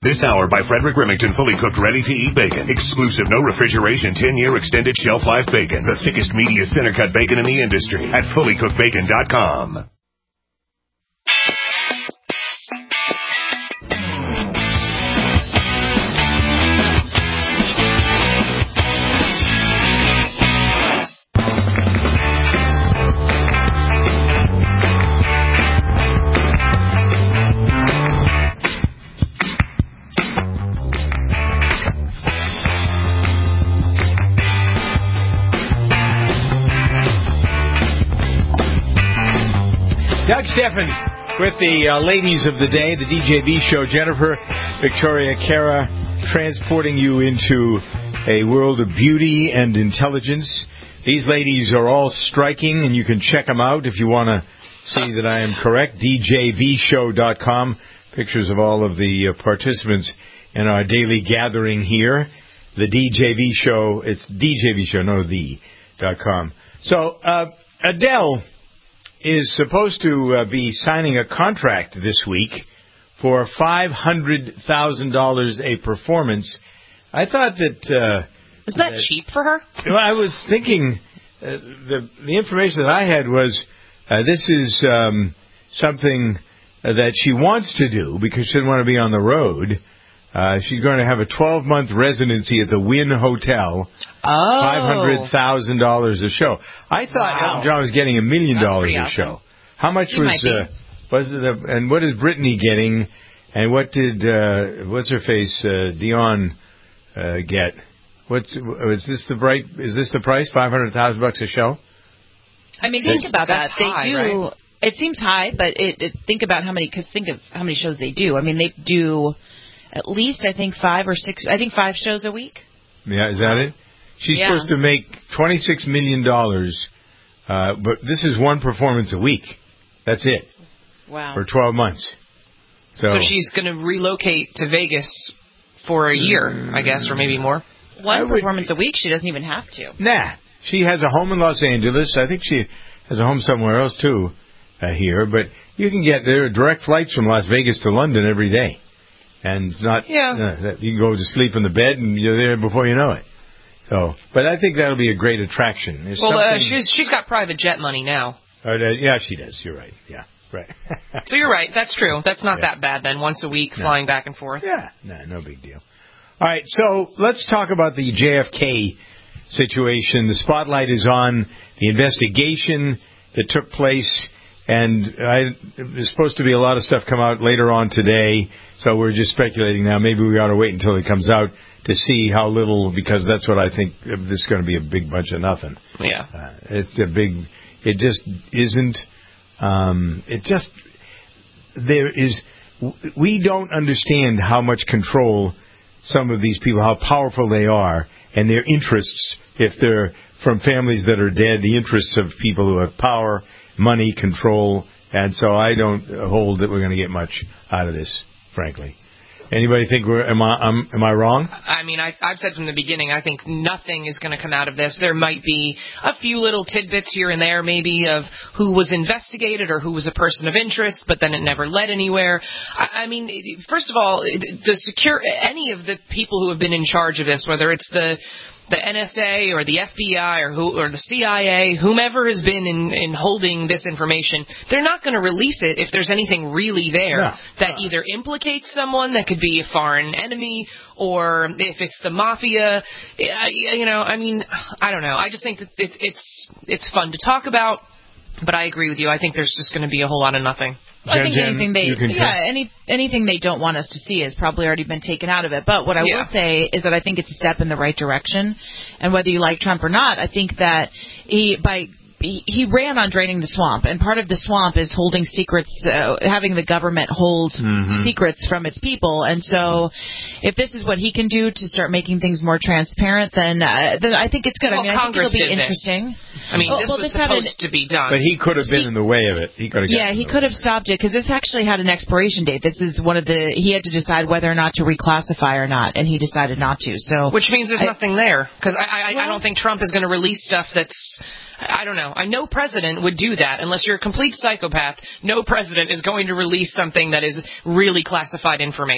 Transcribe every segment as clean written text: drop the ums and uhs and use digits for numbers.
This hour by Frederick Remington, fully cooked, ready-to-eat bacon. Exclusive, no refrigeration, 10-year extended shelf life bacon. The thickest, meatiest, center-cut bacon in the industry at fullycookedbacon.com. Doug Steffen with the ladies of the day, the DJB show. Jennifer, Victoria, Cara, transporting you into a world of beauty and intelligence. These ladies are all striking, and you can check them out if you want to see that I am correct. DJBshow.com. Pictures of all of the participants in our daily gathering here. The DJB show, it's DJB show, no the.com. So, Adele is supposed to be signing a contract this week for $500,000 a performance. I thought that... Isn't that cheap for her? Well, I was thinking the information that I had was this is something that she wants to do because she doesn't want to be on the road. She's going to have a 12-month residency at the Wynn Hotel. $500,000 a show. I thought Elton John was getting $1 million a show. How much was it? And what is Britney getting? And what did what's her face Dion get? Is this the price? $500,000 a show? I mean, think about that. High, they do. Right? It seems high, but think about how many. Because think of how many shows they do. I mean, they do at least I think 5 or 6. I think 5 shows a week. Yeah, is that it? She's supposed to make $26 million, but this is one performance a week. That's it. Wow. For 12 months. So she's going to relocate to Vegas for a year, I guess, or maybe more. One performance a week, she doesn't even have to. Nah. She has a home in Los Angeles. I think she has a home somewhere else, too, here. But you can there are direct flights from Las Vegas to London every day. And it's not... Yeah. You can go to sleep in the bed, and you're there before you know it. So, but I think that'll be a great attraction. She's got private jet money now. Yeah, she does. You're right. Yeah, right. So you're right. That's true. That's not that bad then. Once a week, flying back and forth. Yeah, no big deal. All right, so let's talk about the JFK situation. The spotlight is on the investigation that took place, and there's supposed to be a lot of stuff come out later on today. So we're just speculating now. Maybe we ought to wait until it comes out to see how little, because that's what I think, this is going to be a big bunch of nothing. Yeah. It just isn't, we don't understand how much control some of these people, how powerful they are, and their interests, if they're from families that are dead, the interests of people who have power, money, control, and so I don't hold that we're going to get much out of this, frankly. Anybody think am I wrong? I mean, I've said from the beginning, I think nothing is going to come out of this. There might be a few little tidbits here and there, maybe, of who was investigated or who was a person of interest, but then it never led anywhere. I mean, first of all, any of the people who have been in charge of this, whether it's the NSA or the FBI or the CIA, whomever has been in holding this information, they're not going to release it if there's anything really there that either implicates someone that could be a foreign enemy, or if it's the mafia. I mean, I don't know. I just think that it's fun to talk about, but I agree with you. I think there's just going to be a whole lot of nothing. I think anything they don't want us to see has probably already been taken out of it. But what I will say is that I think it's a step in the right direction. And whether you like Trump or not, I think that he ran on draining the swamp, and part of the swamp is holding secrets, having the government hold secrets from its people. And so, if this is what he can do to start making things more transparent, then I think it's good. Well, I mean, Congress I think it'll be did interesting. I mean, this was supposed to be done, but he could have been in the way of it. He could have. Yeah, he could have stopped it because this actually had an expiration date. This is he had to decide whether or not to reclassify or not, and he decided not to. So, which means there's nothing there, because I don't think Trump is going to release stuff that's. I don't know. No president would do that unless you're a complete psychopath. No president is going to release something that is really classified information.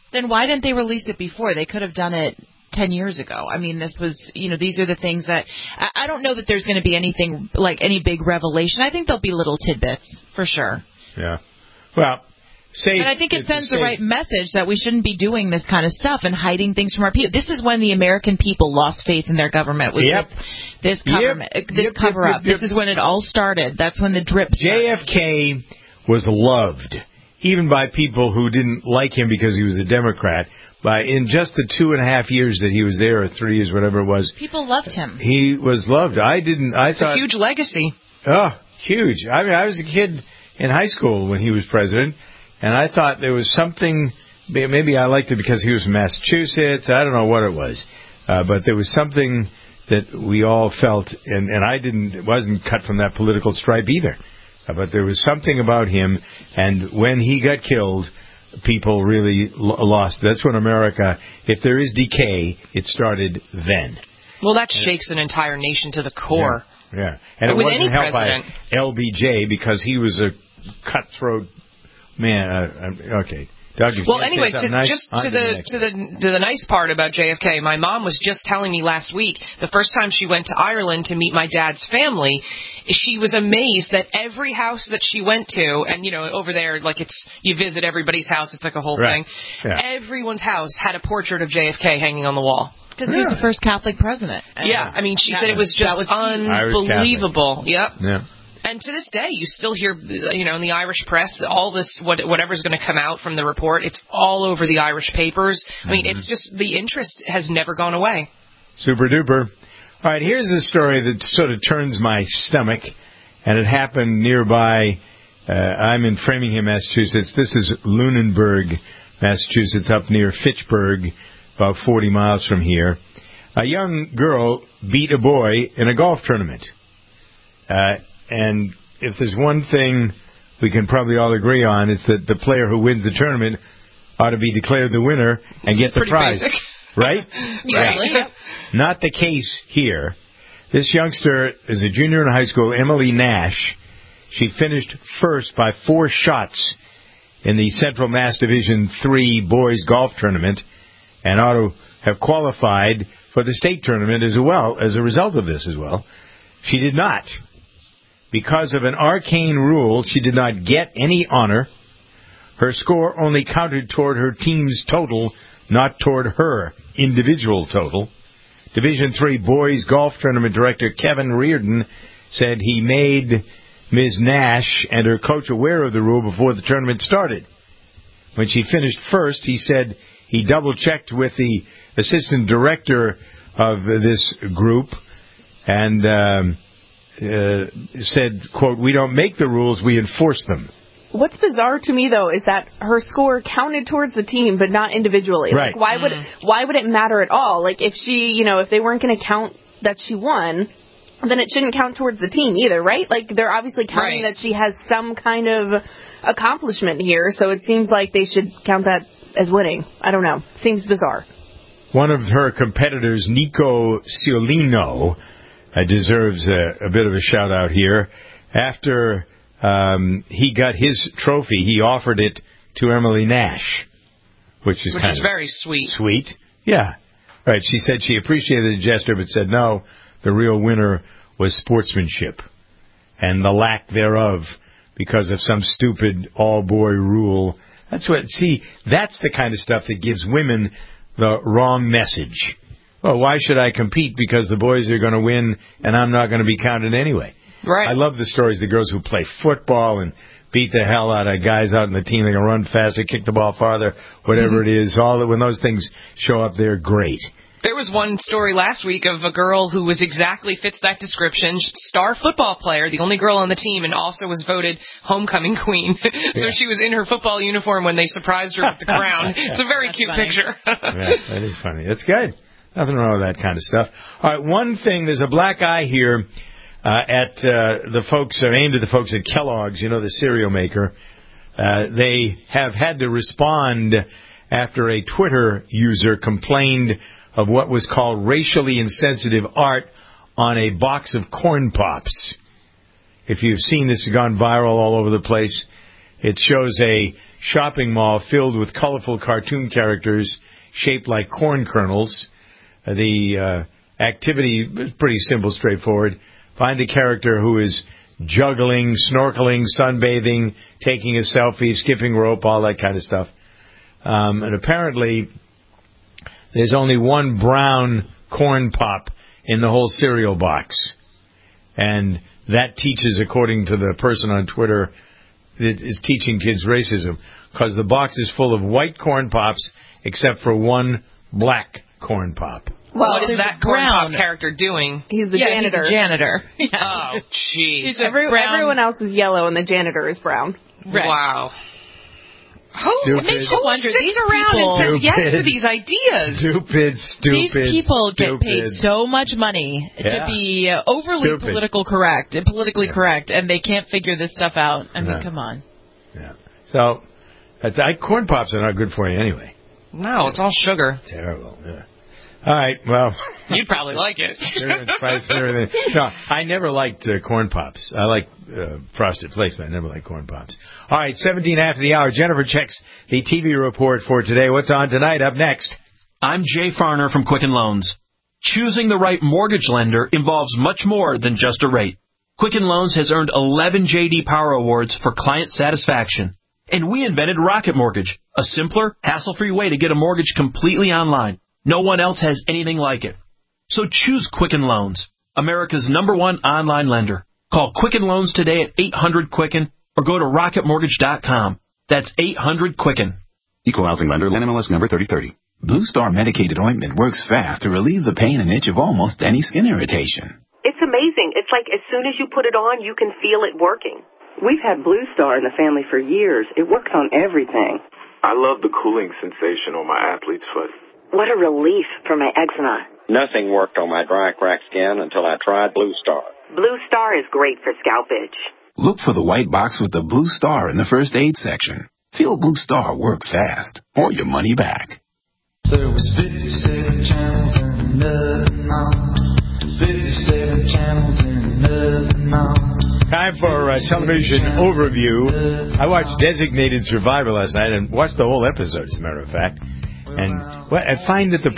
Then why didn't they release it before? They could have done it 10 years ago. I mean, this was, these are the things that I don't know that there's going to be anything like any big revelation. I think there'll be little tidbits for sure. Yeah. Well, and I think it sends the right message that we shouldn't be doing this kind of stuff and hiding things from our people. This is when the American people lost faith in their government. This cover-up. This is when it all started. That's when the drip started. JFK was loved, even by people who didn't like him because he was a Democrat. In just the 2.5 years that he was there, or 3 years, whatever it was, people loved him. He was loved. It's a huge legacy. Oh, huge. I mean, I was a kid in high school when he was president, and I thought there was something. Maybe I liked it because he was from Massachusetts. I don't know what it was, but there was something that we all felt, and I wasn't cut from that political stripe either. But there was something about him, and when he got killed, people really lost. That's when America, if there is decay, it started then. Well, that shakes an entire nation to the core. Yeah. And it wasn't helped by LBJ because he was a cutthroat man. Okay. Doug, well, anyway, to the nice part about JFK, my mom was just telling me last week, the first time she went to Ireland to meet my dad's family, she was amazed that every house that she went to, and, over there, like you visit everybody's house, it's like a whole thing. Yeah. Everyone's house had a portrait of JFK hanging on the wall. Because he's the first Catholic president. Yeah, I mean, she said it was just unbelievable. Yep. Yeah. And to this day, you still hear, in the Irish press, all this, whatever's going to come out from the report, it's all over the Irish papers. I mean, it's just, the interest has never gone away. Super duper. All right, here's a story that sort of turns my stomach, and it happened nearby. I'm in Framingham, Massachusetts. This is Lunenburg, Massachusetts, up near Fitchburg, about 40 miles from here. A young girl beat a boy in a golf tournament. And if there's one thing we can probably all agree on, it's that the player who wins the tournament ought to be declared the winner and get the prize. Basic. Right? Usually, yeah. Not the case here. This youngster is a junior in high school, Emily Nash. She finished first by 4 shots in the Central Mass Division III boys golf tournament and ought to have qualified for the state tournament as well, as a result of this as well. She did not. Because of an arcane rule, she did not get any honor. Her score only counted toward her team's total, not toward her individual total. Division III boys golf tournament director Kevin Reardon said he made Ms. Nash and her coach aware of the rule before the tournament started. When she finished first, he said he double-checked with the assistant director of this group and said, quote, "We don't make the rules, we enforce them." What's bizarre to me, though, is that her score counted towards the team, but not individually. Right. Like, why would it matter at all? Like, if she, if they weren't going to count that she won, then it shouldn't count towards the team either, right? Like, they're obviously counting that she has some kind of accomplishment here, so it seems like they should count that as winning. I don't know. Seems bizarre. One of her competitors, Nico Ciolino, deserves a bit of a shout-out here. After he got his trophy, he offered it to Emily Nash, which is very sweet. Sweet, yeah. Right, she said she appreciated the gesture, but said no, the real winner was sportsmanship and the lack thereof because of some stupid all-boy rule. That's the kind of stuff that gives women the wrong message. Well, why should I compete because the boys are going to win and I'm not going to be counted anyway? Right. I love the stories, the girls who play football and beat the hell out of guys out in the team. They can run faster, kick the ball farther, whatever it is. When those things show up, they're great. There was one story last week of a girl who was exactly fits that description, star football player, the only girl on the team, and also was voted homecoming queen. So she was in her football uniform when they surprised her with the crown. It's a very cute picture. Yeah, that is funny. That's good. Nothing wrong with that kind of stuff. All right, one thing, there's a black eye here at the folks, aimed at the folks at Kellogg's, the cereal maker. They have had to respond after a Twitter user complained of what was called racially insensitive art on a box of Corn Pops. If you've seen this, it's gone viral all over the place. It shows a shopping mall filled with colorful cartoon characters shaped like corn kernels. The activity is pretty simple, straightforward. Find the character who is juggling, snorkeling, sunbathing, taking a selfie, skipping rope, all that kind of stuff. And apparently, there's only one brown corn pop in the whole cereal box. And that teaches, according to the person on Twitter, it is teaching kids racism, because the box is full of white corn pops except for one black corn pop. Well, what is that corn pop character doing? He's the janitor. He's the janitor. Oh, jeez. Everyone else is yellow and the janitor is brown. Right. Wow. It makes you wonder. These around and says yes to these ideas. Stupid. These people get paid so much money to be overly politically correct, and they can't figure this stuff out. I mean, come on. Yeah. So, corn pops are not good for you anyway. No, it's all sugar. Terrible. Yeah. All right, well. You'd probably like it. No, I never liked corn pops. I like Frosted Flakes, but I never liked corn pops. All right, 17 after the hour. Jennifer checks the TV report for today. What's on tonight? Up next. I'm Jay Farner from Quicken Loans. Choosing the right mortgage lender involves much more than just a rate. Quicken Loans has earned 11 J.D. Power Awards for client satisfaction. And we invented Rocket Mortgage, a simpler, hassle-free way to get a mortgage completely online. No one else has anything like it. So choose Quicken Loans, America's #1 online lender. Call Quicken Loans today at 800-QUICKEN or go to rocketmortgage.com. That's 800-QUICKEN. Equal housing lender, NMLS number 3030. Blue Star medicated ointment works fast to relieve the pain and itch of almost any skin irritation. It's amazing. It's like as soon as you put it on, you can feel it working. We've had Blue Star in the family for years. It works on everything. I love the cooling sensation on my athlete's foot. What a relief for my eczema. Nothing worked on my dry, cracked skin until I tried Blue Star. Blue Star is great for scalp itch. Look for the white box with the Blue Star in the first aid section. Feel Blue Star work fast, or your money back. There was 57 channels and nothing on. 57 channels and nothing on. Time for television overview. I watched Designated Survivor last night and watched the whole episode, as a matter of fact. And I find that the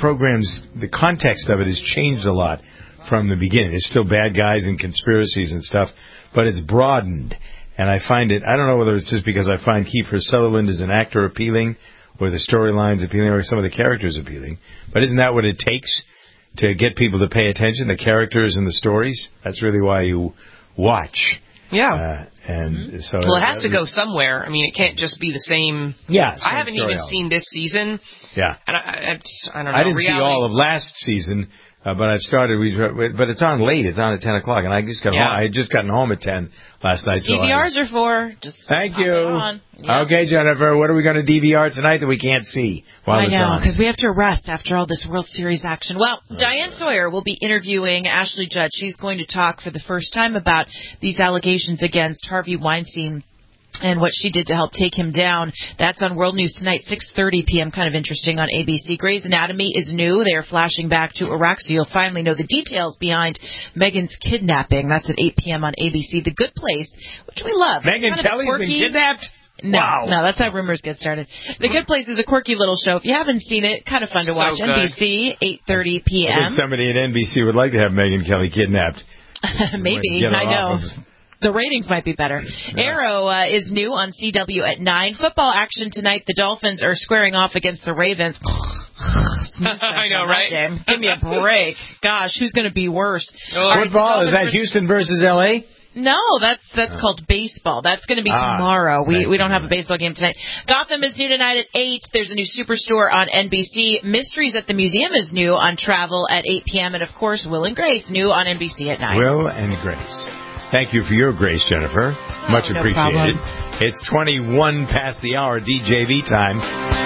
context of it has changed a lot from the beginning. There's still bad guys and conspiracies and stuff, but it's broadened. And I find it, I don't know whether it's just because I find Kiefer Sutherland as an actor appealing, or the storyline's appealing, or some of the characters appealing. But isn't that what it takes to get people to pay attention, the characters and the stories? That's really why you watch. Yeah. So it has to go somewhere. I mean, it can't just be the same. Yeah. I haven't even seen this season. Yeah. And I don't know. I didn't see all of last season, but I've started. But it's on late. It's on at 10 o'clock, and I just got home. I had just gotten home at 10 last night. DVRs are for. Thank you. Yeah. Okay, Jennifer. What are we going to DVR tonight that we can't see while it's on? I know, because we have to rest after all this World Series action. Well, Diane Sawyer will be interviewing Ashley Judd. She's going to talk for the first time about these allegations against Harvey Weinstein and what she did to help take him down. That's on World News tonight, 6:30 p.m. Kind of interesting on ABC. Grey's Anatomy is new. They are flashing back to Iraq, so you'll finally know the details behind Meghan's kidnapping. That's at 8 p.m. on ABC. The Good Place, which we love. Megyn Kelly's been kidnapped? No, that's how rumors get started. The Good Place is a quirky little show. If you haven't seen it, kind of fun to watch. Good. NBC, 8:30 p.m. I think somebody at NBC would like to have Megyn Kelly kidnapped. Maybe. I know. The ratings might be better. Yeah. Arrow is new on CW at 9. Football action tonight. The Dolphins are squaring off against the Ravens. I know, right? Game. Give me a break. Gosh, who's going to be worse? Football, is that Houston versus L.A.? No, that's called baseball. That's going to be tomorrow. We don't have a baseball game tonight. Gotham is new tonight at 8. There's a new Superstore on NBC. Mysteries at the Museum is new on Travel at 8 p.m. And, of course, Will and Grace, new on NBC at 9. Will and Grace. Thank you for your grace, Jennifer. Much appreciated. It's 21 past the hour, DJV time.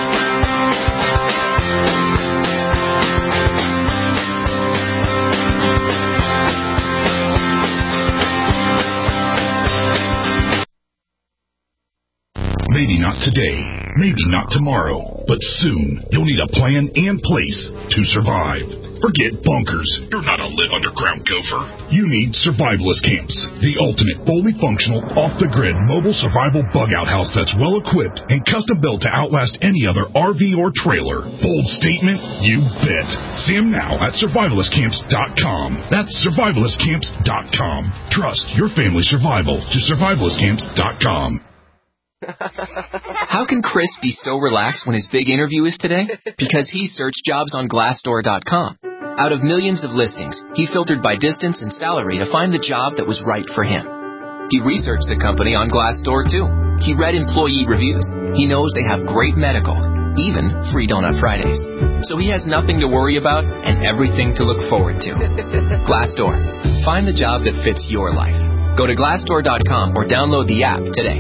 Maybe not today, maybe not tomorrow, but soon you'll need a plan and place to survive. Forget bunkers. You're not a live underground gopher. You need Survivalist Camps, the ultimate, fully functional, off-the-grid, mobile survival bug-out house that's well-equipped and custom-built to outlast any other RV or trailer. Bold statement? You bet. See them now at survivalistcamps.com. That's survivalistcamps.com. Trust your family's survival to survivalistcamps.com. How can Chris be so relaxed when his big interview is today? Because he searched jobs on Glassdoor.com. Out of millions of listings, he filtered by distance and salary to find the job that was right for him. He researched the company on Glassdoor, too. He read employee reviews. He knows they have great medical, even free Donut Fridays. So he has nothing to worry about and everything to look forward to. Glassdoor. Find the job that fits your life. Go to Glassdoor.com or download the app today.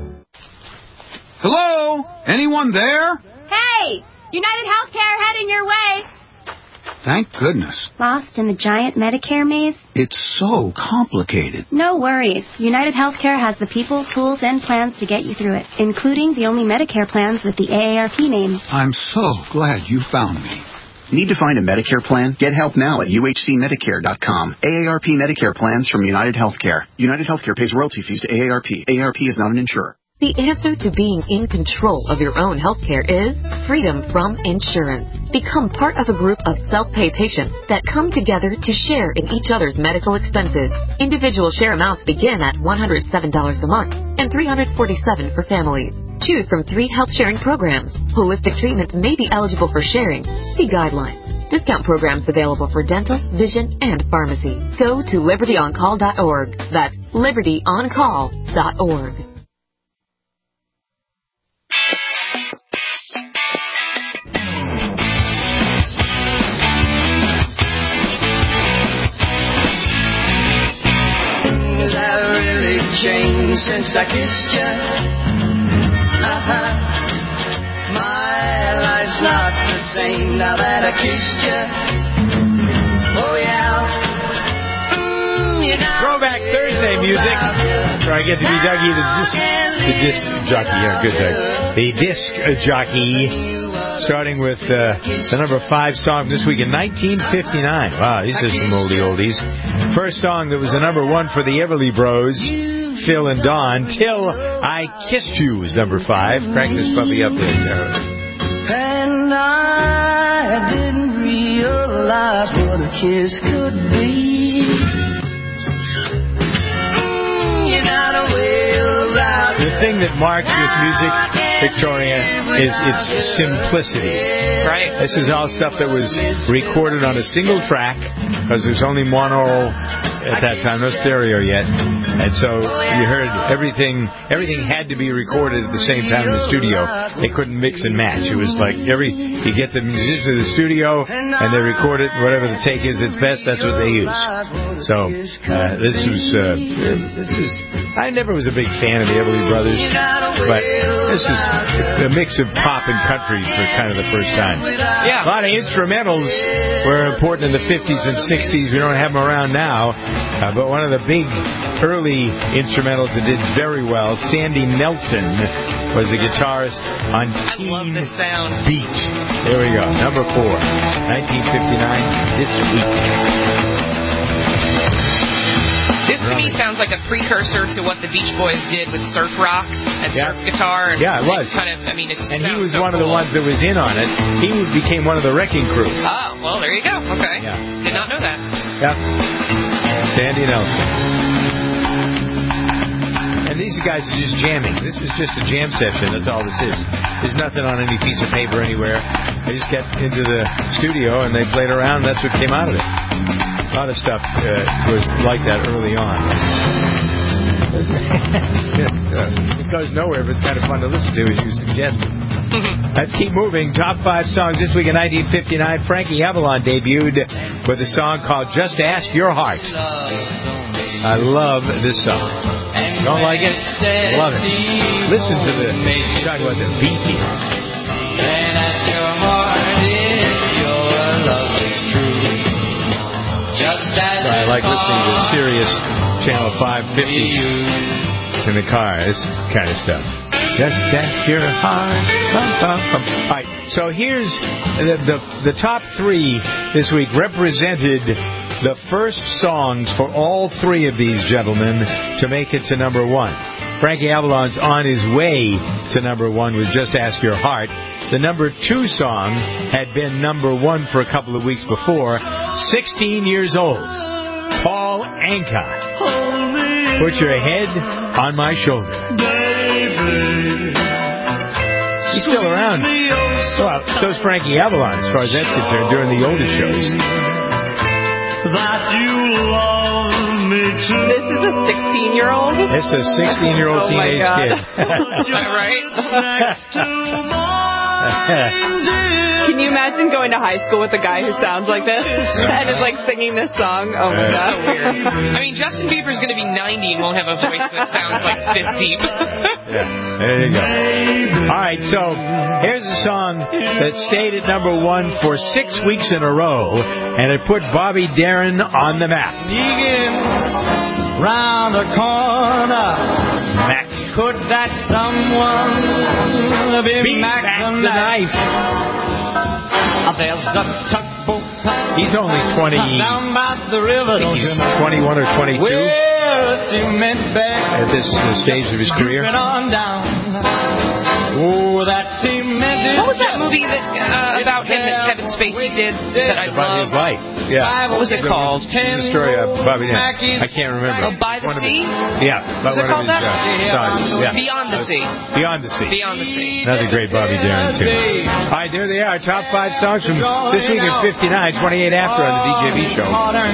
Hello? Anyone there? Hey! United Healthcare heading your way. Thank goodness. Lost in the giant Medicare maze? It's so complicated. No worries. United Healthcare has the people, tools, and plans to get you through it, including the only Medicare plans with the AARP name. I'm so glad you found me. Need to find a Medicare plan? Get help now at uhcmedicare.com. AARP Medicare plans from United Healthcare. United Healthcare pays royalty fees to AARP. AARP is not an insurer. The answer to being in control of your own healthcare is freedom from insurance. Become part of a group of self-pay patients that come together to share in each other's medical expenses. Individual share amounts begin at $107 a month and $347 for families. Choose from 3 health-sharing programs. Holistic treatments may be eligible for sharing. See guidelines. Discount programs available for dental, vision, and pharmacy. Go to libertyoncall.org. That's libertyoncall.org. Changed since I kissed you. My life's not the same now that I kissed you. Oh yeah. Throwback Thursday music. Where I get to be Dougie, the disc jockey. Yeah, good, Doug. The disc jockey. Starting with the number 5 song this week in 1959. Wow, these are some oldies. First song that was the number 1 for the Everly Bros, Phil and Dawn, Till I Kissed You was number 5. Crank this puppy up there, Tara. And I didn't realize what a kiss could be. You're not a way about the thing that marks this music, Victoria, is its simplicity. Right. This is all stuff that was recorded on a single track, because there's only mono at that time, no stereo yet. And so you heard everything had to be recorded at the same time in the studio. They couldn't mix and match. It was like you get the musicians to the studio and they record it, whatever the take is that's best, that's what they use. So this was I never was a big fan of the Everly Brothers, but this was a mix of pop and country for kind of the first time. Yeah. A lot of instrumentals were important in the 50s and 60s. We don't have them around now. But one of the big early instrumentals that did very well, Sandy Nelson, was the guitarist on Teen Beat. There we go. Number 4, 1959, this week. This to me sounds like a precursor to what the Beach Boys did with surf rock and surf guitar. And yeah, it was. And he was one of the ones that was in on it. He became one of the Wrecking Crew. Oh, well, there you go. Okay. Yeah. Did not know that. Yeah. Sandy Nelson. And these guys are just jamming. This is just a jam session. That's all this is. There's nothing on any piece of paper anywhere. They just got into the studio and they played around. And that's what came out of it. A lot of stuff was like that early on. It goes nowhere, but it's kind of fun to listen to, as you suggested. Let's keep moving. Top 5 songs this week in 1959. Frankie Avalon debuted with a song called Just Ask Your Heart. I love this song. Don't like it? Love it. Listen to the talk about the beat here. And ask your heart if your love is true. Just as I like listening to Sirius Channel 550 in the car. This kind of stuff. Just ask your heart. All right, so here's the top three this week represented the first songs for all three of these gentlemen to make it to number one. Frankie Avalon's on his way to number one with Just Ask Your Heart. The number two song had been number one for a couple of weeks before. 16 years old. Paul Anka. Put your head on my shoulder. He's still around. Well, so's Frankie Avalon, as far as that's concerned, during the older shows. That you love me too. This is a 16-year-old? It's a 16-year-old teenage kid. Right? Can you imagine going to high school with a guy who sounds like this and is like singing this song? Oh my God. So weird. I mean, Justin Bieber's going to be 90 and won't have a voice that sounds like this deep. Yeah, there you go. All right, so here's a song that stayed at number one for 6 weeks in a row, and it put Bobby Darin on the map. Round the corner, Mac. could that someone be Mac the knife. There's a tugboat. He's only 20. Down by the river, don't He's you know? 21 or 22 Cement bag. at this stage of his career. On down. Oh, that cement is What was that movie that about him that Kevin Spacey did that I About his loved? life. Yeah. What was it called? It's the story of Bobby Darin. I can't remember. Oh, By the Sea? Yeah. Was it called that? Songs. Yeah. Beyond the Sea. Beyond the Sea. Beyond the Sea. Another great Bobby Darin tune. All right, there they are. Top 5 songs from this week at 59, 28 after on the DJB show.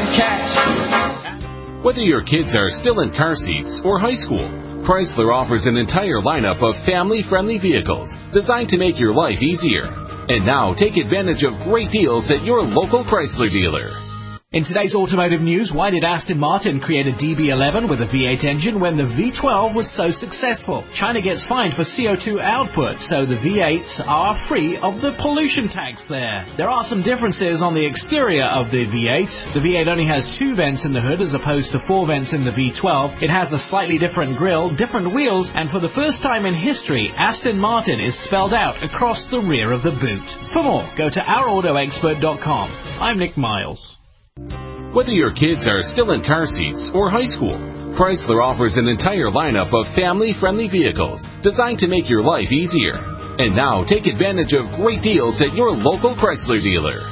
Whether your kids are still in car seats or high school, Chrysler offers an entire lineup of family-friendly vehicles designed to make your life easier. And now take advantage of great deals at your local Chrysler dealer. In today's automotive news, why did Aston Martin create a DB11 with a V8 engine when the V12 was so successful? China gets fined for CO2 output, so the V8s are free of the pollution tax there. There are some differences on the exterior of the V8. The V8 only has 2 vents in the hood as opposed to 4 vents in the V12. It has a slightly different grille, different wheels, and for the first time in history, Aston Martin is spelled out across the rear of the boot. For more, go to ourautoexpert.com. I'm Nick Miles. Whether your kids are still in car seats or high school, Chrysler offers an entire lineup of family-friendly vehicles designed to make your life easier. And now take advantage of great deals at your local Chrysler dealer.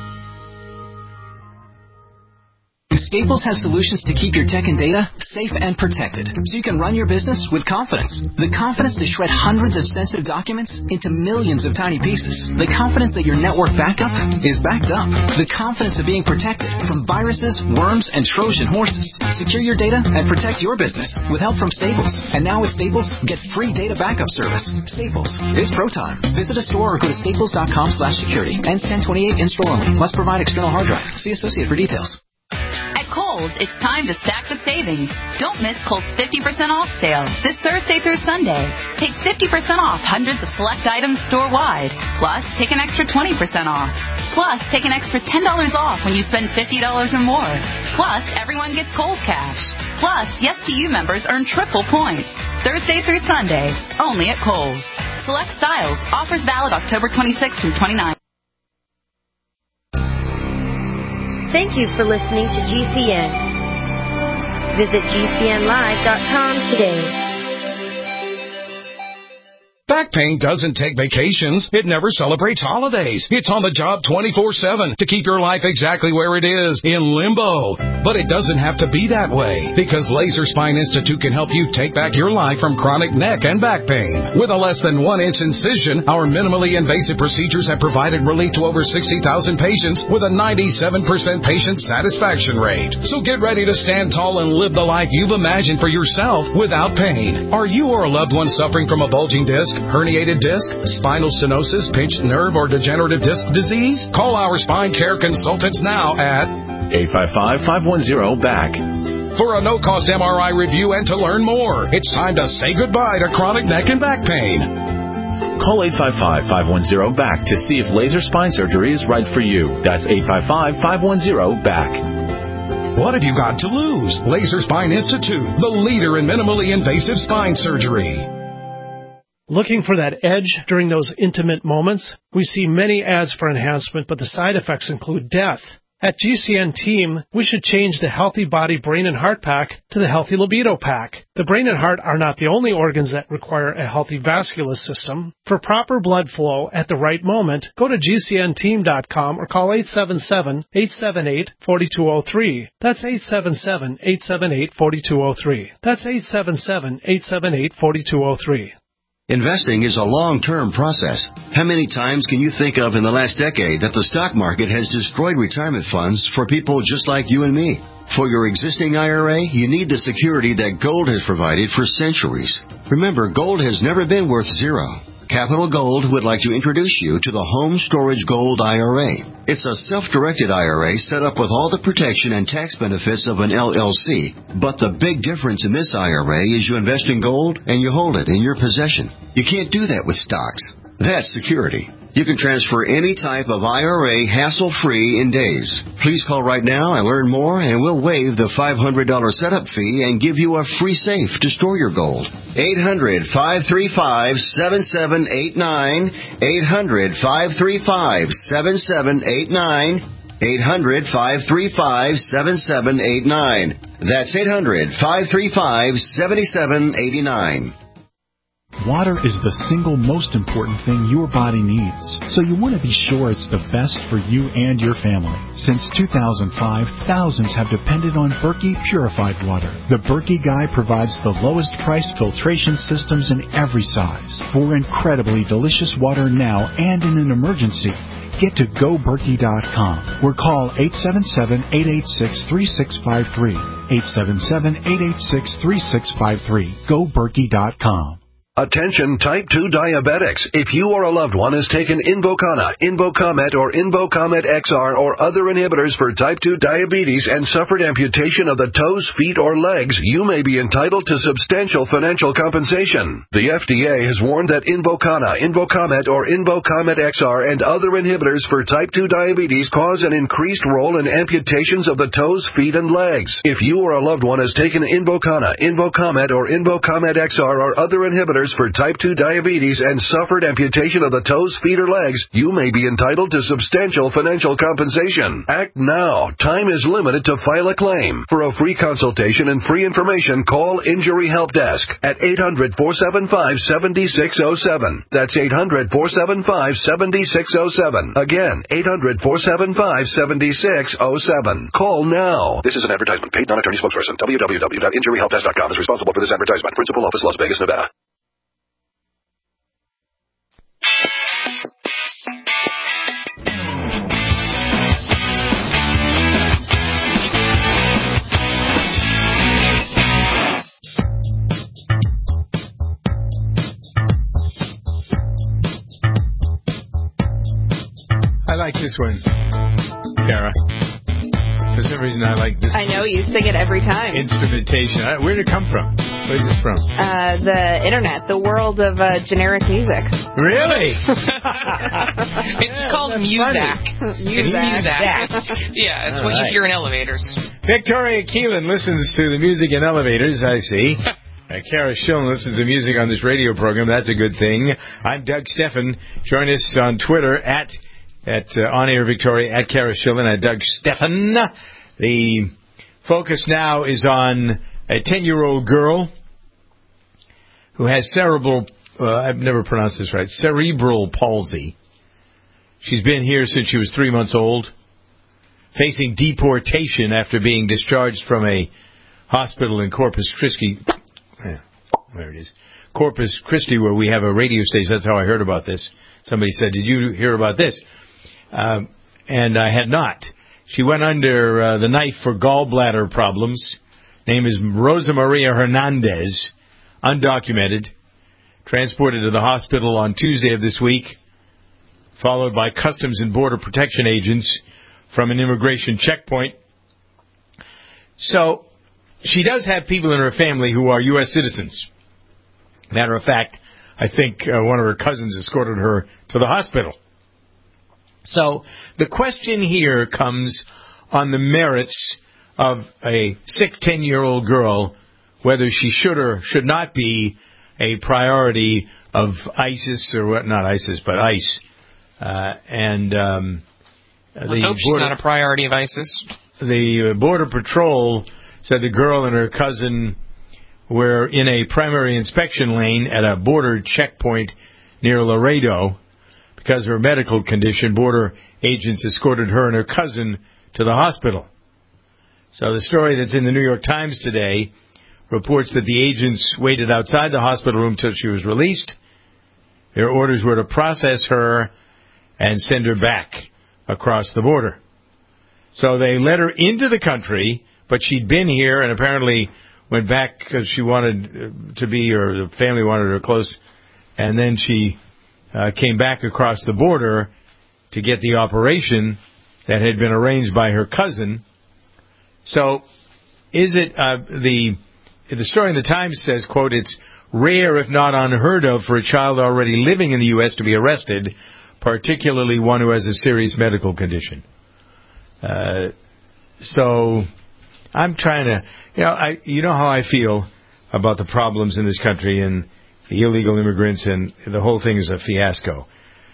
Staples has solutions to keep your tech and data safe and protected, so you can run your business with confidence. The confidence to shred hundreds of sensitive documents into millions of tiny pieces. The confidence that your network backup is backed up. The confidence of being protected from viruses, worms, and Trojan horses. Secure your data and protect your business with help from Staples. And now with Staples, get free data backup service. Staples, it's pro time. Visit a store or go to staples.com/security. Ends 10/28 in store only. Must provide external hard drive. See associate for details. At Kohl's, it's time to stack the savings. Don't miss Kohl's 50% off sale this Thursday through Sunday. Take 50% off hundreds of select items store-wide. Plus, take an extra 20% off. Plus, take an extra $10 off when you spend $50 or more. Plus, everyone gets Kohl's cash. Plus, Yes to You members earn triple points. Thursday through Sunday, only at Kohl's. Select styles. Offers valid October 26th through 29th. Thank you for listening to GCN. Visit GCNlive.com today. Back pain doesn't take vacations. It never celebrates holidays. It's on the job 24/7 to keep your life exactly where it is, in limbo. But it doesn't have to be that way, because Laser Spine Institute can help you take back your life from chronic neck and back pain. With a less than 1-inch incision, our minimally invasive procedures have provided relief to over 60,000 patients with a 97% patient satisfaction rate. So get ready to stand tall and live the life you've imagined for yourself without pain. Are you or a loved one suffering from a bulging disc, herniated disc, spinal stenosis, pinched nerve, or degenerative disc disease? Call our spine care consultants now at 855-510-BACK. For a no-cost MRI review and to learn more. It's time to say goodbye to chronic neck and back pain. Call 855-510-BACK to see if laser spine surgery is right for you. That's 855-510-BACK. What have you got to lose? Laser Spine Institute, the leader in minimally invasive spine surgery. Looking for that edge during those intimate moments? We see many ads for enhancement, but the side effects include death. At GCN Team, we should change the Healthy Body, Brain, and Heart Pack to the Healthy Libido Pack. The brain and heart are not the only organs that require a healthy vascular system. For proper blood flow at the right moment, go to GCNteam.com or call 877-878-4203. That's 877-878-4203. That's 877-878-4203. Investing is a long-term process. How many times can you think of in the last decade that the stock market has destroyed retirement funds for people just like you and me? For your existing IRA, you need the security that gold has provided for centuries. Remember, gold has never been worth zero. Capital Gold would like to introduce you to the Home Storage Gold IRA. It's a self-directed IRA set up with all the protection and tax benefits of an LLC. But the big difference in this IRA is you invest in gold and you hold it in your possession. You can't do that with stocks. That's security. You can transfer any type of IRA hassle-free in days. Please call right now and learn more, and we'll waive the $500 setup fee and give you a free safe to store your gold. 800-535-7789. 800-535-7789. 800-535-7789. That's 800-535-7789. Water is the single most important thing your body needs, so you want to be sure it's the best for you and your family. Since 2005, thousands have depended on Berkey purified water. The Berkey Guy provides the lowest priced filtration systems in every size for incredibly delicious water now and in an emergency. Get to GoBerkey.com or call 877-886-3653. 877-886-3653. GoBerkey.com. Attention type 2 diabetics. If you or a loved one has taken Invokana, Invokamet, or Invokamet XR or other inhibitors for type 2 diabetes and suffered amputation of the toes, feet, or legs, you may be entitled to substantial financial compensation. The FDA has warned that Invokana, Invokamet, or Invokamet XR and other inhibitors for type 2 diabetes cause an increased role in amputations of the toes, feet, and legs. If you or a loved one has taken Invokana, Invokamet, or Invokamet XR or other inhibitors for type 2 diabetes and suffered amputation of the toes, feet, or legs, you may be entitled to substantial financial compensation. Act now. Time is limited to file a claim. For a free consultation and free information, call Injury Help Desk at 800-475-7607. That's 800-475-7607. Again, 800-475-7607. Call now. This is an advertisement. Paid non-attorney spokesperson. www.injuryhelpdesk.com is responsible for this advertisement. Principal office, Las Vegas, Nevada. I like this one, Kara. For some reason, I like this. I know, you sing it every time. Instrumentation. Where did it come from? Where's this from? The internet, the world of generic music. Really? It's called Muzak. Yeah, it's what you hear in elevators. Victoria Keelan listens to the music in elevators, I see. Kara Schillen listens to music on this radio program. That's a good thing. I'm Doug Steffen. Join us on Twitter at On Air Victoria, at Kara Schillen, at Doug Steffen. The focus now is on a 10-year-old girl who has cerebral palsy. She's been here since she was 3 months old, facing deportation after being discharged from a hospital in Corpus Christi. There it is. Corpus Christi, where we have a radio station. That's how I heard about this. Somebody said, "Did you hear about this?" And I had not. She went under the knife for gallbladder problems. Name is Rosa Maria Hernandez, undocumented, transported to the hospital on Tuesday of this week, followed by Customs and Border Protection agents from an immigration checkpoint. So she does have people in her family who are U.S. citizens. Matter of fact, I think one of her cousins escorted her to the hospital. So the question here comes on the merits of a sick 10-year-old girl, whether she should or should not be a priority of ISIS, or what? Not ISIS, but ICE. Let's hope she's not a priority of ISIS. The Border Patrol said the girl and her cousin were in a primary inspection lane at a border checkpoint near Laredo. Because of her medical condition, border agents escorted her and her cousin to the hospital. So the story that's in the New York Times today reports that the agents waited outside the hospital room till she was released. Their orders were to process her and send her back across the border. So they let her into the country, but she'd been here and apparently went back because she wanted to be, or the family wanted her close, and then she came back across the border to get the operation that had been arranged by her cousin. So is it the story in the Times says, quote, it's rare, if not unheard of, for a child already living in the U.S. to be arrested, particularly one who has a serious medical condition. So I'm trying to, you know how I feel about the problems in this country and the illegal immigrants, and the whole thing is a fiasco.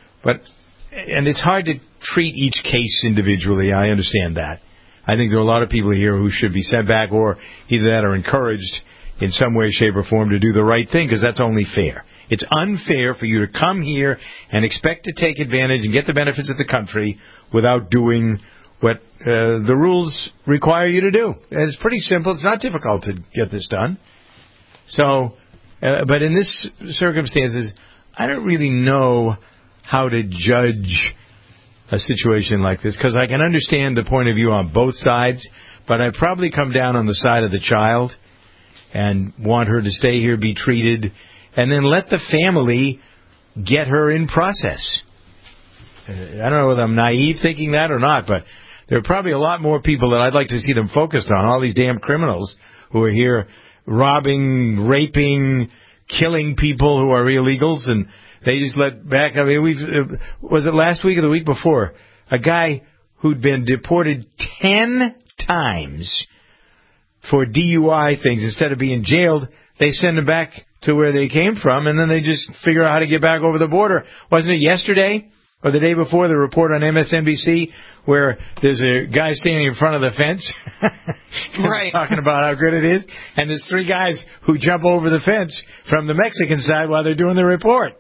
And it's hard to treat each case individually. I understand that. I think there are a lot of people here who should be sent back, or either that or encouraged in some way, shape, or form to do the right thing, because that's only fair. It's unfair for you to come here and expect to take advantage and get the benefits of the country without doing what the rules require you to do. And it's pretty simple. It's not difficult to get this done. So, but in this circumstances, I don't really know how to judge a situation like this, because I can understand the point of view on both sides, but I'd probably come down on the side of the child and want her to stay here, be treated, and then let the family get her in process. I don't know whether I'm naive thinking that or not, but there are probably a lot more people that I'd like to see them focused on, all these damn criminals who are here robbing, raping, killing people who are illegals, and they just let back. I mean, was it last week or the week before? A guy who'd been deported 10 times for DUI things. Instead of being jailed, they send him back to where they came from, and then they just figure out how to get back over the border. Wasn't it yesterday or the day before, the report on MSNBC where there's a guy standing in front of the fence right, talking about how good it is, and there's 3 guys who jump over the fence from the Mexican side while they're doing the report.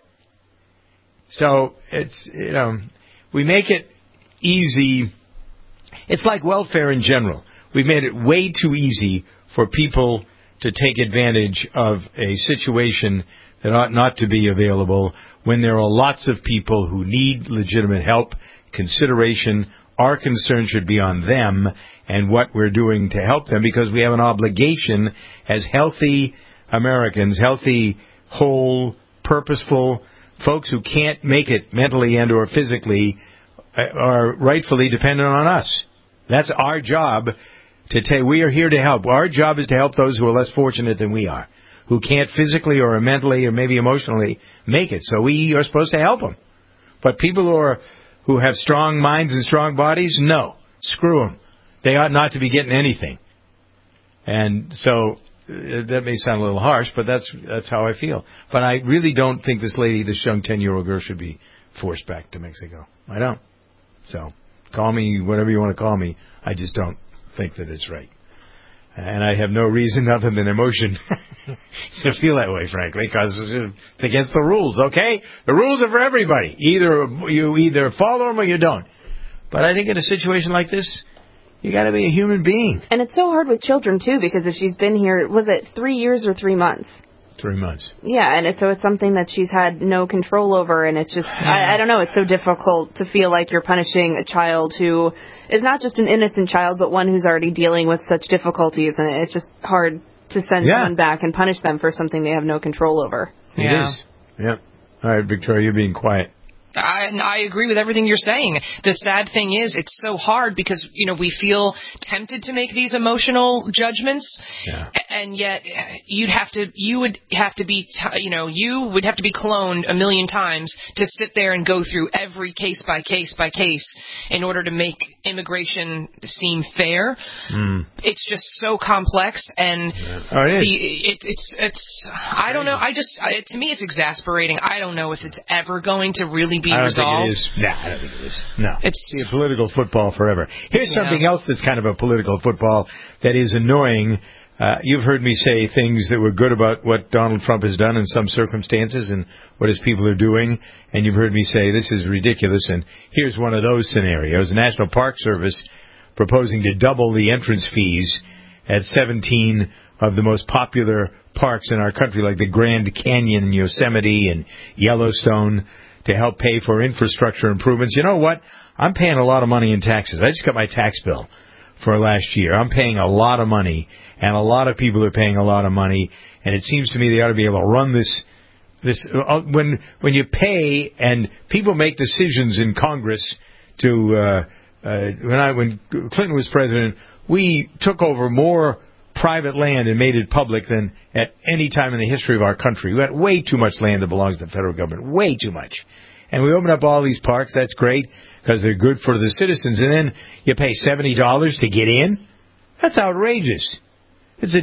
So it's, we make it easy. It's like welfare in general. We've made it way too easy for people to take advantage of a situation that ought not to be available when there are lots of people who need legitimate help, consideration. Our concern should be on them and what we're doing to help them, because we have an obligation as healthy Americans, healthy, whole, purposeful folks who can't make it mentally and or physically are rightfully dependent on us. That's our job to take. We are here to help. Our job is to help those who are less fortunate than we are, who can't physically or mentally or maybe emotionally make it. So we are supposed to help them. But people who have strong minds and strong bodies, no, screw them. They ought not to be getting anything. And so that may sound a little harsh, but that's how I feel. But I really don't think this young 10-year-old girl should be forced back to Mexico. I don't. So call me whatever you want to call me. I just don't think that it's right. And I have no reason other than emotion to feel that way, frankly, because it's against the rules, okay? The rules are for everybody. You either follow them or you don't. But I think in a situation like this, you got to be a human being. And it's so hard with children, too, because if she's been here, was it 3 years or 3 months? 3 months. Yeah, and so it's something that she's had no control over, and it's just, I don't know, it's so difficult to feel like you're punishing a child who is not just an innocent child, but one who's already dealing with such difficulties, and it's just hard to send someone back and punish them for something they have no control over. It is. Yep. All right, Victoria, you're being quiet. I agree with everything you're saying. The sad thing is, it's so hard because, we feel tempted to make these emotional judgments. Yeah. And yet you would have to be cloned a million times to sit there and go through every case by case by case in order to make immigration seem fair. It's just so complex, and it's I don't know. To me it's exasperating. I don't know if it's ever going to really be resolved. I don't think it is. No, it's a political football forever. Here's something else that's kind of a political football that is annoying. You've heard me say things that were good about what Donald Trump has done in some circumstances and what his people are doing, and you've heard me say this is ridiculous, and here's one of those scenarios. The National Park Service proposing to double the entrance fees at 17 of the most popular parks in our country, like the Grand Canyon in Yosemite and Yellowstone, to help pay for infrastructure improvements. You know what? I'm paying a lot of money in taxes. I just got my tax bill for last year. I'm paying a lot of money, and a lot of people are paying a lot of money, and it seems to me they ought to be able to run this when you pay, and people make decisions in Congress to when Clinton was president, we took over more private land and made it public than at any time in the history of our country. We had way too much land that belongs to the federal government, way too much. And we opened up all these parks. That's great because they're good for the citizens. And then you pay $70 to get in? That's outrageous. It's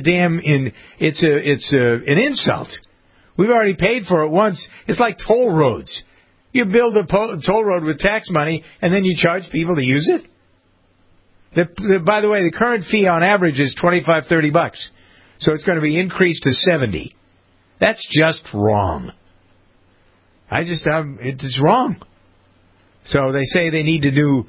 an insult. We've already paid for it once. It's like toll roads. You build a toll road with tax money, and then you charge people to use it? By the way, the current fee on average is $25-$30. So it's going to be increased to $70. That's just wrong. It's wrong. So they say they need to do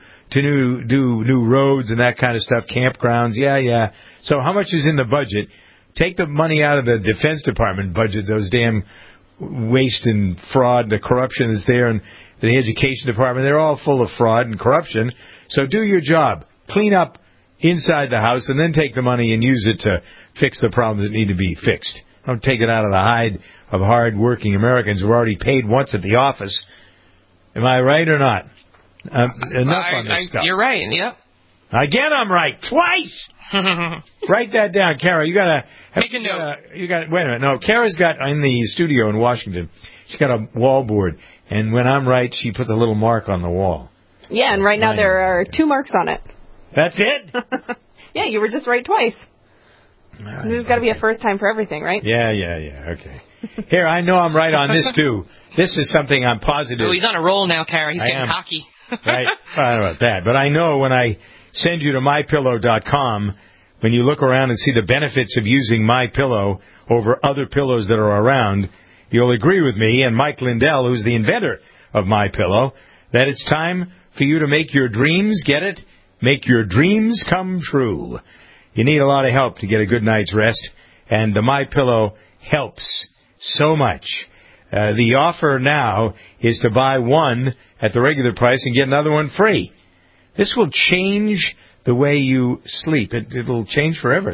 new roads and that kind of stuff, campgrounds. Yeah. So how much is in the budget? Take the money out of the Defense Department budget, those damn waste and fraud, the corruption is there, and the Education Department, they're all full of fraud and corruption. So do your job. Clean up inside the house and then take the money and use it to fix the problems that need to be fixed. Don't take it out of the hide of hard-working Americans who are already paid once at the office. Am I right or not? Enough on this stuff. You're right, yep. Again, I'm right. Twice! Write that down, Kara. You gotta make a note. Wait a minute. No, Kara's got in the studio in Washington. She's got a wall board, and when I'm right, she puts a little mark on the wall. Yeah, and right now there are 2 marks on it. That's it? Yeah, you were just right twice. There's got to be a first time for everything, right? Yeah. Okay. Here, I know I'm right on this too. This is something I'm positive. Oh, he's on a roll now, Kara. He's getting cocky. Right. I don't know about that, but I know when I send you to MyPillow.com, when you look around and see the benefits of using MyPillow over other pillows that are around, you'll agree with me and Mike Lindell, who's the inventor of MyPillow, that it's time for you to make your dreams, get it? Make your dreams come true. You need a lot of help to get a good night's rest, and the MyPillow helps so much. The offer now is to buy one at the regular price and get another one free. This will change the way you sleep. It'll change forever.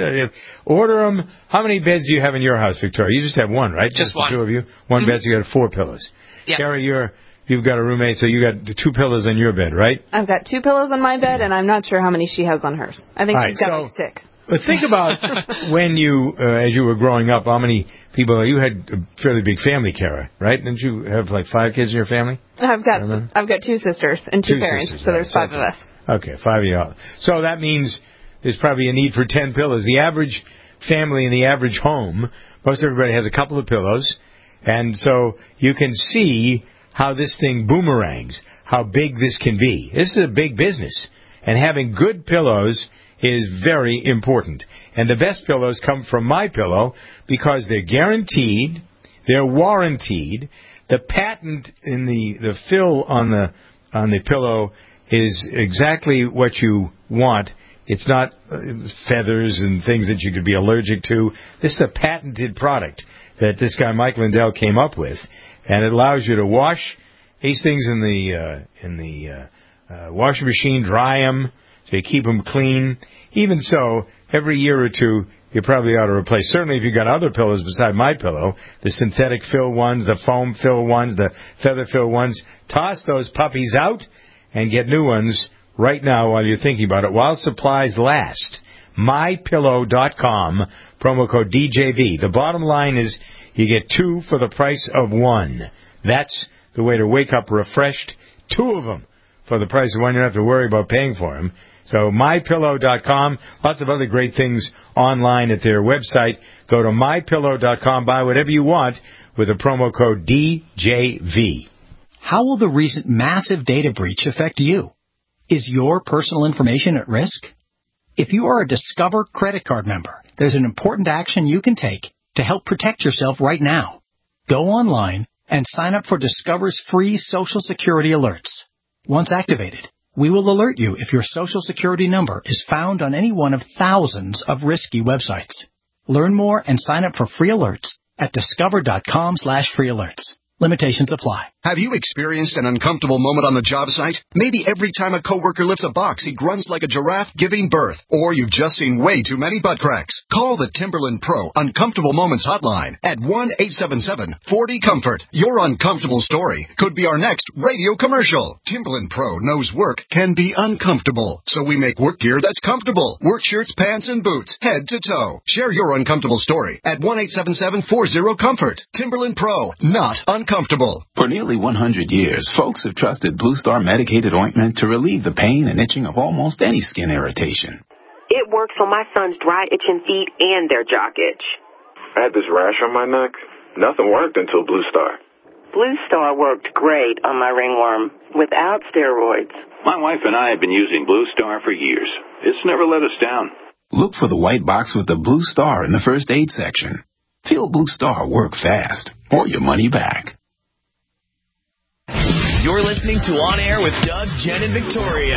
Order them. How many beds do you have in your house, Victoria? You just have one, right? Just one. The 2 of you? One bed, so you got 4 pillows. Yep. Carrie, you've got a roommate, so you got 2 pillows on your bed, right? I've got 2 pillows on my bed, and I'm not sure how many she has on hers. I think she's got like 6. But think about when you, as you were growing up, how many people, you had a fairly big family, Kara, right? Didn't you have like 5 kids in your family? I've got 2 sisters and 2 parents, so there's 5 of us. Okay, 5 of you all. So that means there's probably a need for 10 pillows. The average family in the average home, most everybody has a couple of pillows, and so you can see how this thing boomerangs, how big this can be. This is a big business, and having good pillows is very important. And the best pillows come from MyPillow because they're guaranteed, they're warranted. The patent in the fill on the pillow is exactly what you want. It's not feathers and things that you could be allergic to. This is a patented product that this guy Mike Lindell came up with, and it allows you to wash these things in the washing machine, dry them, so you keep them clean. Even so, every year or 2, you probably ought to replace. Certainly if you've got other pillows beside MyPillow, the synthetic fill ones, the foam fill ones, the feather fill ones, toss those puppies out and get new ones right now while you're thinking about it, while supplies last. MyPillow.com, promo code DJV. The bottom line is you get 2 for the price of 1. That's the way to wake up refreshed. 2 of them for the price of 1. You don't have to worry about paying for them. So MyPillow.com, lots of other great things online at their website. Go to MyPillow.com, buy whatever you want with a promo code DJV. How will the recent massive data breach affect you? Is your personal information at risk? If you are a Discover credit card member, there's an important action you can take to help protect yourself right now. Go online and sign up for Discover's free Social Security alerts. Once activated, we will alert you if your Social Security number is found on any one of thousands of risky websites. Learn more and sign up for free alerts at discover.com/free alerts. Limitations apply. Have you experienced an uncomfortable moment on the job site? Maybe every time a coworker lifts a box, he grunts like a giraffe giving birth. Or you've just seen way too many butt cracks. Call the Timberland Pro Uncomfortable Moments Hotline at 1-877-40-COMFORT. Your uncomfortable story could be our next radio commercial. Timberland Pro knows work can be uncomfortable, so we make work gear that's comfortable. Work shirts, pants, and boots, head to toe. Share your uncomfortable story at 1-877-40-COMFORT. Timberland Pro, not uncomfortable. For nearly 100 years, folks have trusted Blue Star medicated ointment to relieve the pain and itching of almost any skin irritation. It works on my son's dry itching feet and their jock itch. I had this rash on my neck. Nothing worked until Blue Star. Blue Star worked great on my ringworm without steroids. My wife and I have been using Blue Star for years. It's never let us down. Look for the white box with the Blue Star in the first aid section. Feel Blue Star work fast or your money back. You're listening to On Air with Doug, Jen, and Victoria.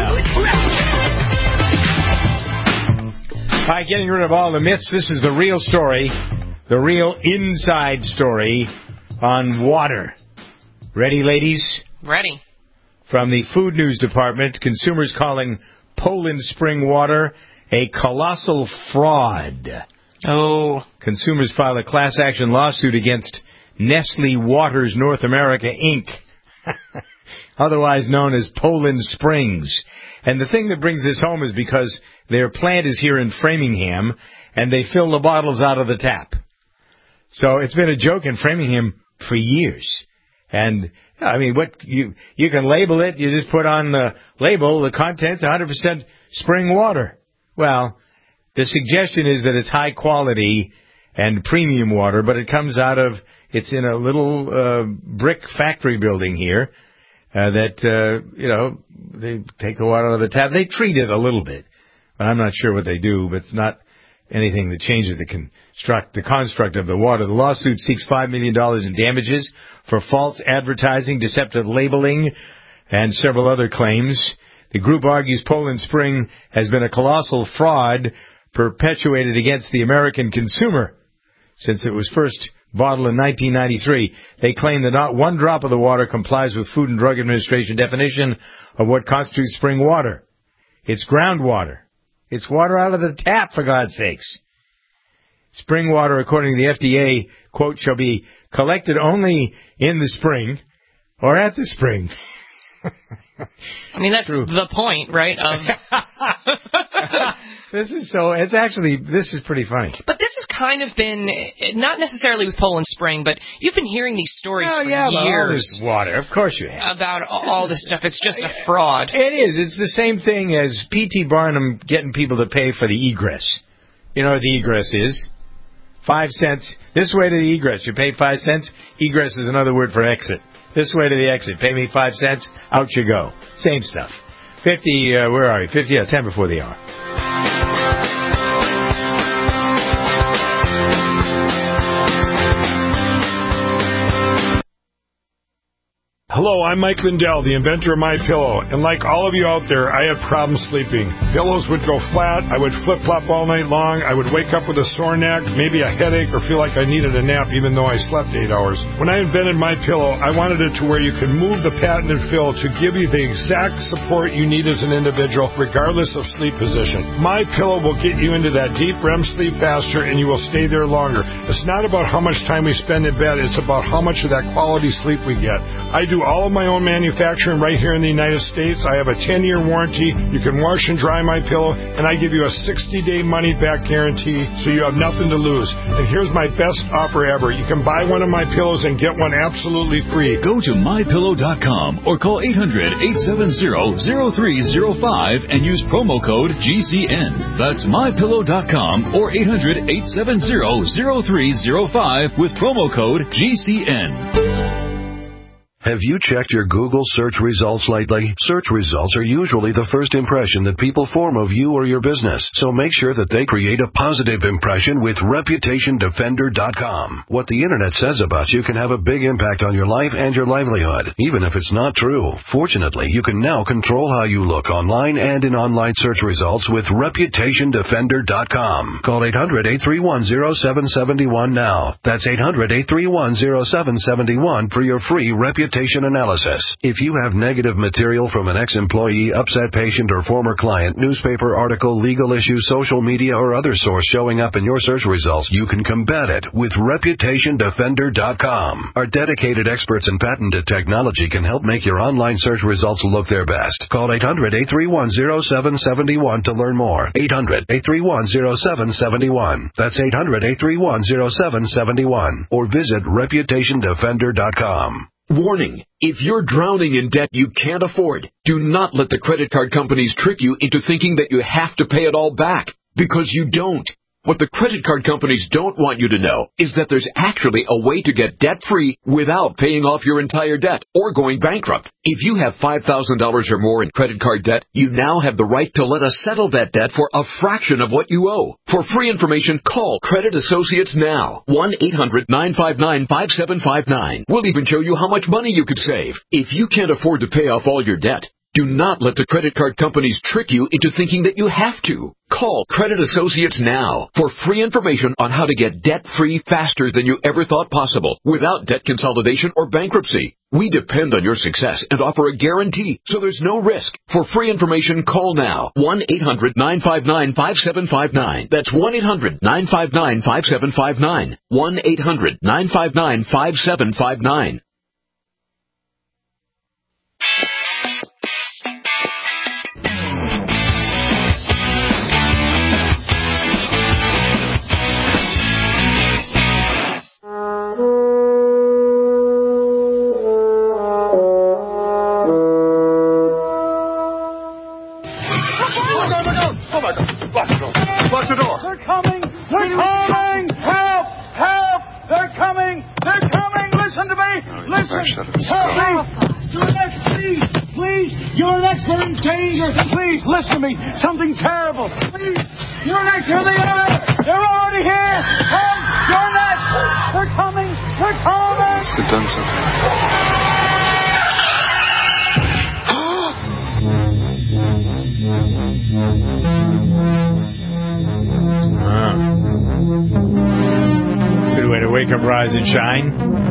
By getting rid of all the myths, this is the real story, the real inside story on water. Ready, ladies? Ready. From the Food News Department, consumers calling Poland spring water a colossal fraud. Oh. Consumers file a class action lawsuit against Nestle Waters North America, Inc., otherwise known as Poland Springs. And the thing that brings this home is because their plant is here in Framingham, and they fill the bottles out of the tap. So it's been a joke in Framingham for years. And, I mean, what you can label it, you just put on the label, the contents, 100% spring water. Well, the suggestion is that it's high quality and premium water, but it comes out of, it's in a little brick factory building here that, they take the water out of the tap. They treat it a little bit, but I'm not sure what they do, but it's not anything that changes the construct of the water. The lawsuit seeks $5 million in damages for false advertising, deceptive labeling, and several other claims. The group argues Poland Spring has been a colossal fraud perpetuated against the American consumer since it was first bottled in 1993. They claim that not one drop of the water complies with Food and Drug Administration definition of what constitutes spring water. It's groundwater. It's water out of the tap, for God's sakes. Spring water, according to the FDA, quote, shall be collected only in the spring or at the spring. I mean, that's true. The point, right? This is pretty funny. But this has kind of been, not necessarily with Poland Spring, but you've been hearing these stories for years. All this water, of course you have. About all this stuff. It's just a fraud. It is. It's the same thing as P.T. Barnum getting people to pay for the egress. You know what the egress is? 5 cents. This way to the egress, you pay 5 cents. Egress is another word for exit. This way to the exit. Pay me 5 cents. Out you go. Same stuff. 50, where are we? 10 before the hour. Hello, I'm Mike Lindell, the inventor of MyPillow, and like all of you out there, I have problems sleeping. Pillows would go flat, I would flip-flop all night long, I would wake up with a sore neck, maybe a headache, or feel like I needed a nap even though I slept 8 hours. When I invented MyPillow, I wanted it to where you can move the patented fill to give you the exact support you need as an individual, regardless of sleep position. MyPillow will get you into that deep REM sleep faster, and you will stay there longer. It's not about how much time we spend in bed, it's about how much of that quality sleep we get. I do all all of my own manufacturing right here in the United States. I have a 10-year warranty. You can wash and dry my pillow, and I give you a 60-day money-back guarantee, so you have nothing to lose. And here's my best offer ever. You can buy one of my pillows and get one absolutely free. Go to mypillow.com or call 800-870-0305 and use promo code GCN. That's mypillow.com or 800-870-0305 with promo code GCN. Have you checked your Google search results lately? Search results are usually the first impression that people form of you or your business, so make sure that they create a positive impression with ReputationDefender.com. What the Internet says about you can have a big impact on your life and your livelihood, even if it's not true. Fortunately, you can now control how you look online and in online search results with ReputationDefender.com. Call 800-831-0771 now. That's 800-831-0771 for your free reputation analysis. If you have negative material from an ex-employee, upset patient, or former client, newspaper article, legal issue, social media, or other source showing up in your search results, you can combat it with ReputationDefender.com. Our dedicated experts in patented technology can help make your online search results look their best. Call 800-831-0771 to learn more. 800-831-0771. That's 800-831-0771. Or visit ReputationDefender.com. Warning, if you're drowning in debt you can't afford, do not let the credit card companies trick you into thinking that you have to pay it all back, because you don't. What the credit card companies don't want you to know is that there's actually a way to get debt-free without paying off your entire debt or going bankrupt. If you have $5,000 or more in credit card debt, you now have the right to let us settle that debt for a fraction of what you owe. For free information, call Credit Associates now. 1-800-959-5759. We'll even show you how much money you could save. If you can't afford to pay off all your debt, do not let the credit card companies trick you into thinking that you have to. Call Credit Associates now for free information on how to get debt-free faster than you ever thought possible without debt consolidation or bankruptcy. We depend on your success and offer a guarantee, so there's no risk. For free information, call now. 1-800-959-5759. That's 1-800-959-5759. 1-800-959-5759. Lock the door. They're coming! They're coming! Help! Help! They're coming! They're coming! Listen to me! Listen! Help me! You're next, please! Please! You're next! They're in danger! Please, listen to me! Something terrible! Please! You're next! Here they are! They're already here! Come! You're next! They're coming! They're coming! They've done something. Good way to wake up, rise, and shine.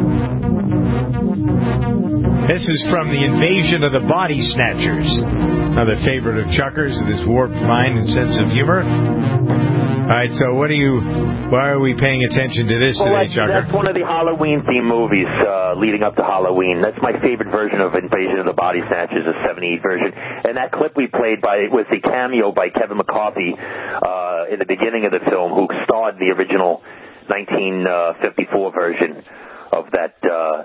This is from The Invasion of the Body Snatchers. Another favorite of Chucker's with his warped mind and sense of humor. All right, so why are we paying attention to this today, Chucker? That's one of the Halloween-themed movies leading up to Halloween. That's my favorite version of Invasion of the Body Snatchers, the 78 version. And that clip we played was the cameo by Kevin McCarthy in the beginning of the film, who starred the original 1954 version of that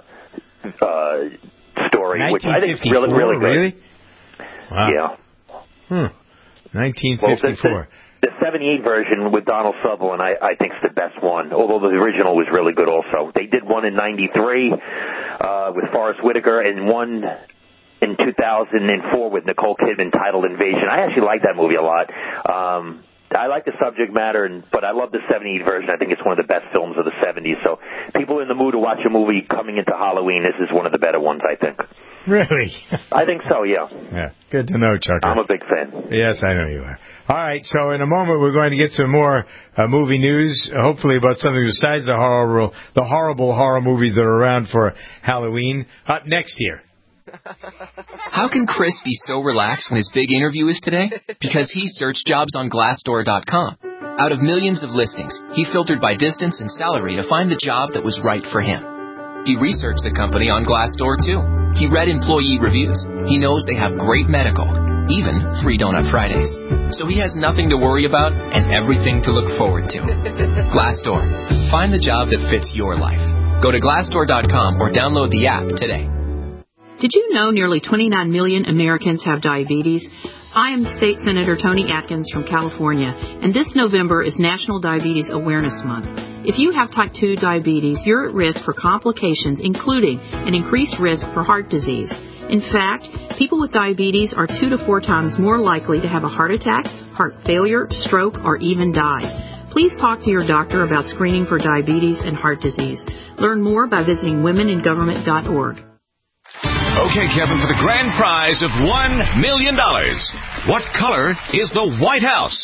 story, which I think is really, really good. Really? Wow. Yeah. 1954. Well, the 78 version with Donald Sutherland, I think, is the best one, although the original was really good also. They did one in 93 with Forrest Whitaker and one in 2004 with Nicole Kidman titled Invasion. I actually like that movie a lot. I like the subject matter, but I love the 78 version. I think it's one of the best films of the 70s. So people in the mood to watch a movie coming into Halloween, this is one of the better ones, I think. Really? I think so, yeah. Yeah, good to know, Chucker. I'm a big fan. Yes, I know you are. All right, so in a moment we're going to get some more movie news, hopefully about something besides the horrible horror movies that are around for Halloween. Up next here. How can Chris be so relaxed when his big interview is today? Because he searched jobs on Glassdoor.com. Out of millions of listings, he filtered by distance and salary to find the job that was right for him. He researched the company on Glassdoor, too. He read employee reviews. He knows they have great medical, even free Donut Fridays. So he has nothing to worry about and everything to look forward to. Glassdoor. Find the job that fits your life. Go to Glassdoor.com or download the app today. Did you know nearly 29 million Americans have diabetes? I am State Senator Tony Atkins from California, and this November is National Diabetes Awareness Month. If you have type 2 diabetes, you're at risk for complications, including an increased risk for heart disease. In fact, people with diabetes are 2 to 4 times more likely to have a heart attack, heart failure, stroke, or even die. Please talk to your doctor about screening for diabetes and heart disease. Learn more by visiting womeningovernment.org. Okay, Kevin, for the grand prize of $1 million, what color is the White House?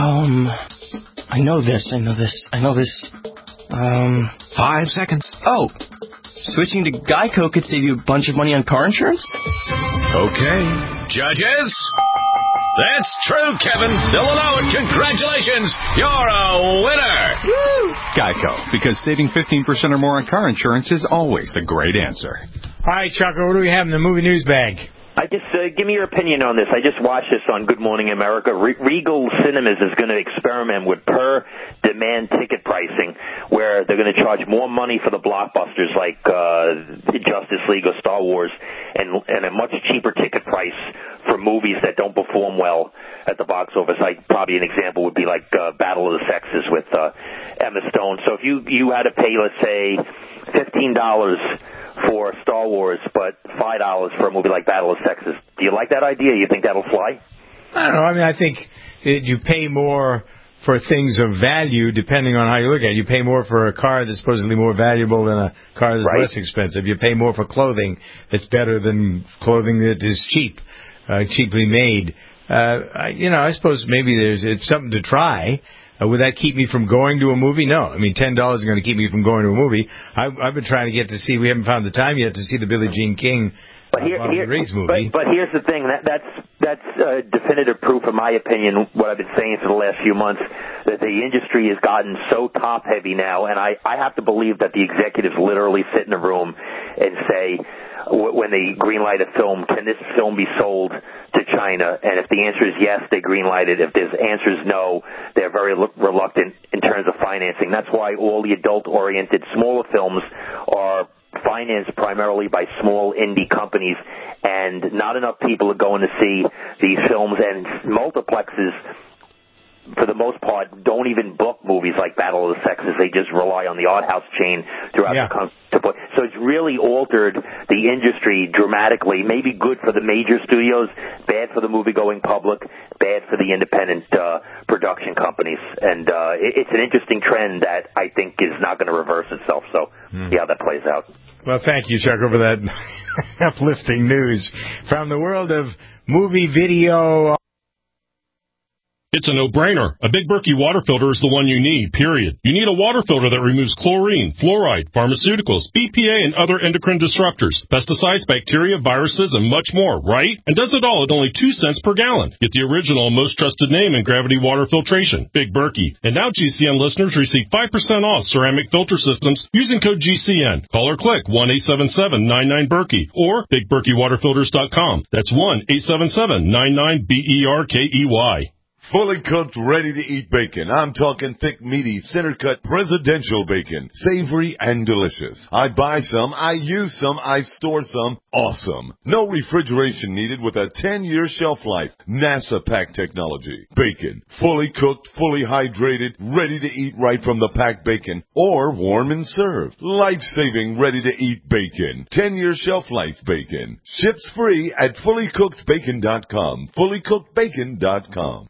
I know this. 5 seconds. Oh, switching to Geico could save you a bunch of money on car insurance? Okay. Judges? That's true, Kevin. They'll allow it. Congratulations. You're a winner. Woo! Geico, because saving 15% or more on car insurance is always a great answer. All right, Chucko, what do we have in the movie news bag? I just give me your opinion on this. I just watched this on Good Morning America. Regal Cinemas is going to experiment with per-demand ticket pricing, where they're going to charge more money for the blockbusters like Justice League or Star Wars, and a much cheaper ticket price for movies that don't perform well at the box office. Like probably an example would be like Battle of the Sexes with Emma Stone. So if you had to pay, let's say, $15 for Star Wars, but $5 for a movie like Battle of Sexes. Do you like that idea? You think that'll fly? I don't know. I mean, I think you pay more for things of value depending on how you look at it. You pay more for a car that's supposedly more valuable than a car that's less expensive. You pay more for clothing that's better than clothing that is cheaply made. I suppose maybe it's something to try. Would that keep me from going to a movie? No. I mean, $10 is going to keep me from going to a movie. I've been trying to get to see, we haven't found the time yet to see the Billie Jean King Riggs movie. But here's the thing. That's definitive proof, in my opinion, what I've been saying for the last few months, that the industry has gotten so top-heavy now, and I have to believe that the executives literally sit in a room and say, when they greenlight a film, can this film be sold to China? And if the answer is yes, they greenlight it. If the answer is no, they're very reluctant in terms of financing. That's why all the adult-oriented smaller films are financed primarily by small indie companies, and not enough people are going to see these films, and multiplexes, for the most part, don't even book movies like Battle of the Sexes. They just rely on the art house chain throughout the country. So it's really altered the industry dramatically. Maybe good for the major studios, bad for the movie-going public, bad for the independent production companies. And it's an interesting trend that I think is not going to reverse itself. So see how that plays out. Well, thank you, Chuck, for that uplifting news from the world of movie video. It's a no-brainer. A Big Berkey water filter is the one you need, period. You need a water filter that removes chlorine, fluoride, pharmaceuticals, BPA, and other endocrine disruptors, pesticides, bacteria, viruses, and much more, right? And does it all at only 2 cents per gallon. Get the original and most trusted name in gravity water filtration, Big Berkey. And now GCN listeners receive 5% off ceramic filter systems using code GCN. Call or click 1-877-99-BERKEY or BigBerkeyWaterFilters.com. That's 1-877-99-BERKEY. Fully cooked, ready-to-eat bacon. I'm talking thick, meaty, center-cut, presidential bacon. Savory and delicious. I buy some, I use some, I store some. Awesome. No refrigeration needed with a 10-year shelf life. NASA pack technology. Bacon. Fully cooked, fully hydrated, ready to eat right from the packed bacon. Or warm and served. Life-saving, ready-to-eat bacon. 10-year shelf life bacon. Ships free at fullycookedbacon.com. Fullycookedbacon.com.